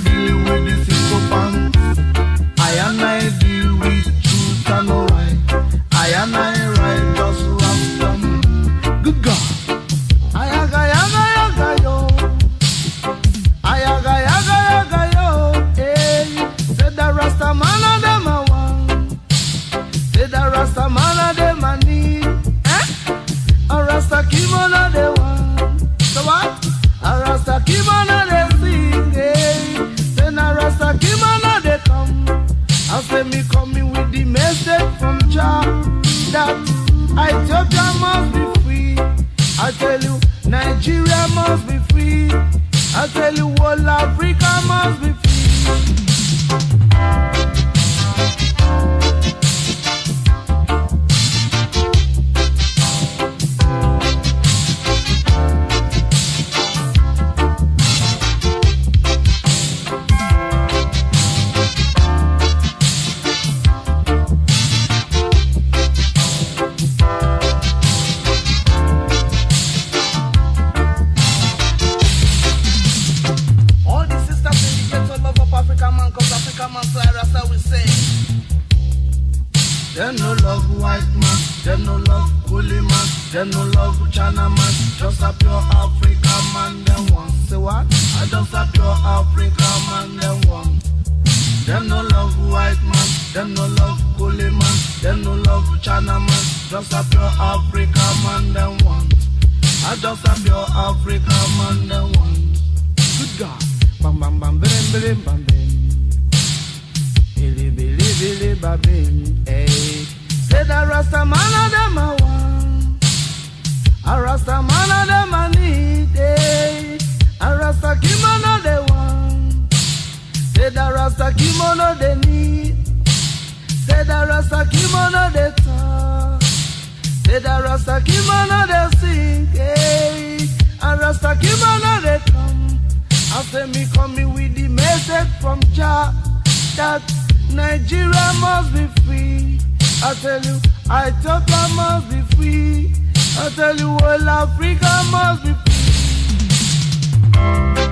deal with the sycophant. I and I deal with truth and right. I and I right just Rastam. Good God. Ayaga yaga yaga yo. Ayaga yaga yaga yo. Hey, said the Rasta man of them a one. Said the Rasta man of them a need. A Rasta kimono de one. So what? A Rasta kimono de sing. Hey, say na Rasta kimono de come. I say me coming with the message from Jah that Ethiopia must be free. I tell you, Nigeria must be free. I tell you, all Africa must be free. Them no love white man, them no love coolie man, them no love China man, just a pure Africa man, them one. Say what? I just a pure Africa man, them one. Them no love white man, them no love coolie man, them no love China man, just a pure Africa man, them one. I just a pure Africa man, them one. Good God. Bam bam bam bam bam bam bam. Billy billy billy babim, hey. Say the Rasta man of them a one. A Rasta man of them a need, hey. A Rasta kimono de one. Say the Rasta kimono de need. Say the Rasta kimono de talk. Say the Rasta kimono de sing, hey. A Rasta kimono de come. I say me coming with the message from Jah that Nigeria must be free. I tell you, Ethiopia must be free. I tell you, all Africa must be free.